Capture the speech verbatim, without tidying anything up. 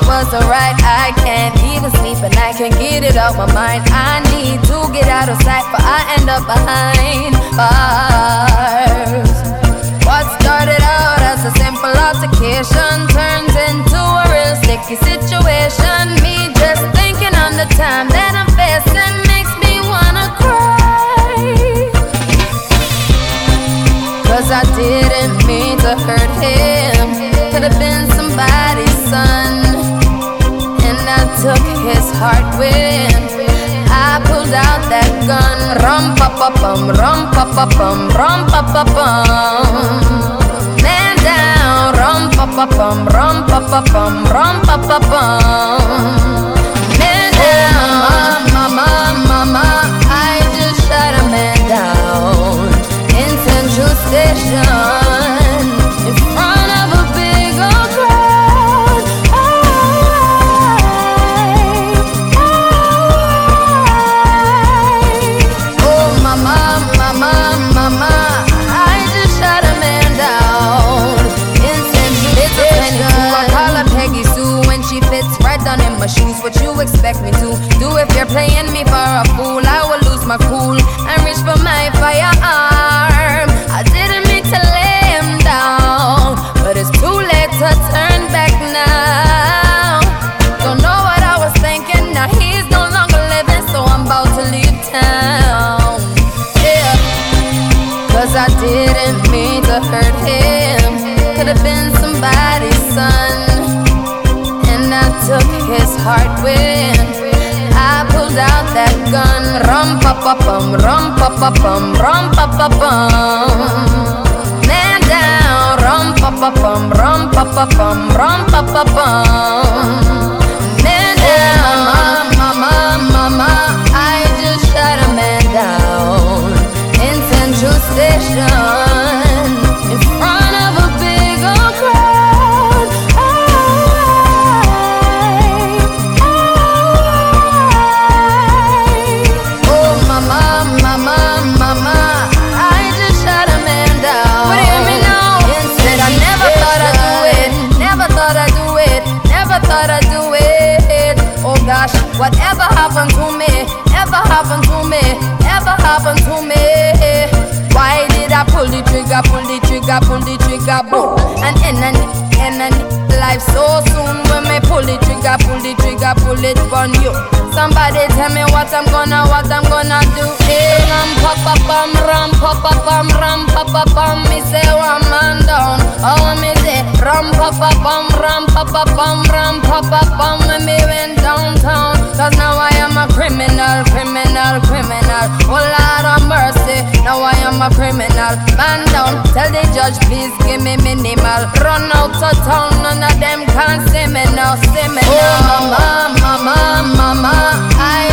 was alright. I can't even sleep and I can't get it out my mind. I need to get out of sight, but I end up behind bars. What started out as a simple altercation turns into a real sticky situation. Me just thinking on the time that I'm facing makes me wanna cry. Cause I didn't mean to hurt him. Could've been somebody's son, and I took his heart when I pulled out that gun. Rum pa pa bum, rum pa pa bum, rum pa pa bum. Man down, rum pa pa bum, rum pa pa bum, rum pa pa bum. Man down, mama, mama, I just shot a man down in Central Station in front of a big old crowd. Oh, mama, mama, mama, I just shot a man down in Central Station. I call her Peggy Sue when she fits right down in my shoes. What you expect me to do if you're playing me for a fool? I will lose my cool and reach for my firearm. I didn't mean to lay him down, but it's too late to turn back now. Don't know what I was thinking, now he's no longer living, so I'm about to leave town. Yeah, cause I didn't mean to hurt him. Could've been somebody's son, and I took his heart when I pulled out that gun. Rum pa pa bum, rum pa pa bum, rum pa pa bum. Man down, rum pa pa bum, rum pa pa bum, rum pa pa bum. Man down, mama, mama, mama, I just shot a man down in Central Station in front of a big old crowd. Oh, mama, mama, mama, I just shot a man down. What do you hear me now? Said I never thought I'd do it, never thought I'd do it, never thought I'd do it. Oh gosh, whatever happened to me, ever happened to me, ever happened to me? Why did I pull the trigger, pull the trigger, pull the trigger, boom? And end and end and life so soon. When me pull the trigger, pull the trigger, pull it on you. Somebody tell me what I'm gonna, what I'm gonna do. Hey, ram pa pa bum, ram pa pa bum, ram pa pa bum. Me say one man down. Oh, me say ram pa pa bum, ram pa pa bum, ram pa pa bum. When me went downtown, cause now I am a criminal, criminal, criminal. Oh Lord of mercy, now I am a criminal. Man down, tell the judge please give me minimal. Run out of town, none of them can see me now, see me now. Oh mama, mama, mama, I